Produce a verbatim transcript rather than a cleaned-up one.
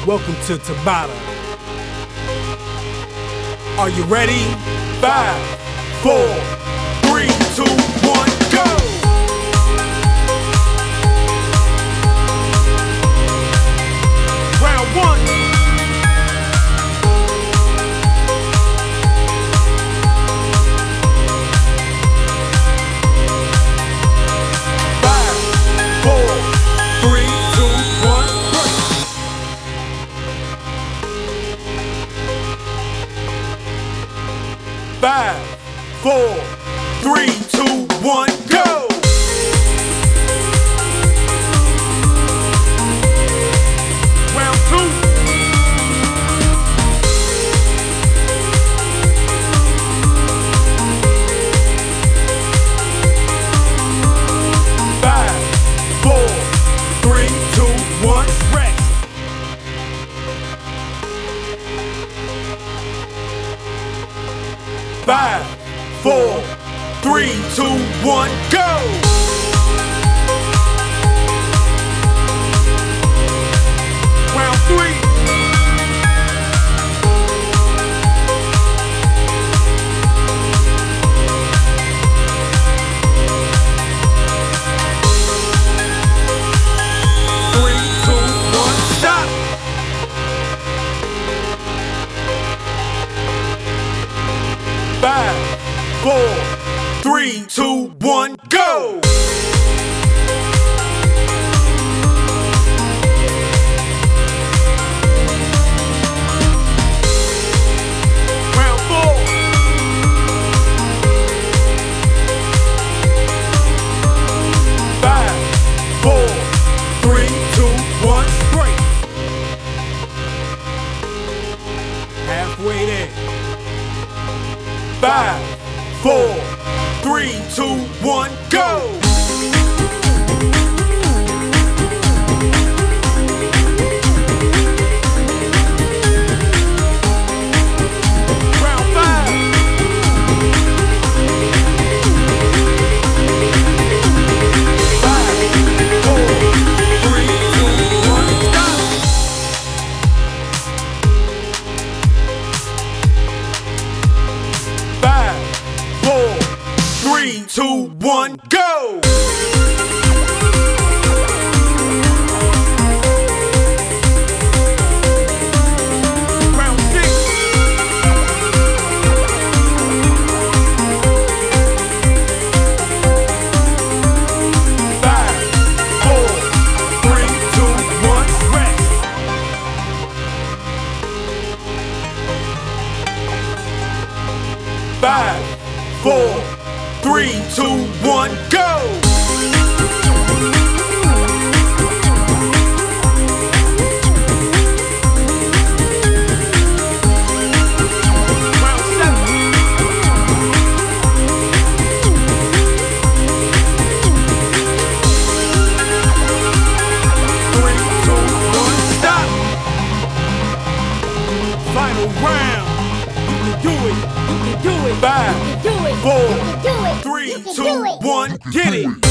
Welcome to Tabata. Are you ready? Five, four, three, two, one, go! Round one. Five, four, three, two, one, break. Five, four, three, two, one, go! Round two. Five, four, three, two, one, rest. Five, four, three, two, one, go! Round three. Three, two, one, stop! Five, four, three, two, one, go! Round four. Five, four, three, two, one, break. Halfway there. Five, four, three, two, one, go! Round five. Five, four, three, two, one, stop! Five, four, three, two, one, go! Round six. Five, four, three, two, one, rest. Five, four, three, two, one, go! Round seven. Three, two, one, stop! Final round. You can do it. You can do it. Five, Do it. four, You can do it. three, You can two, do it. one, get it!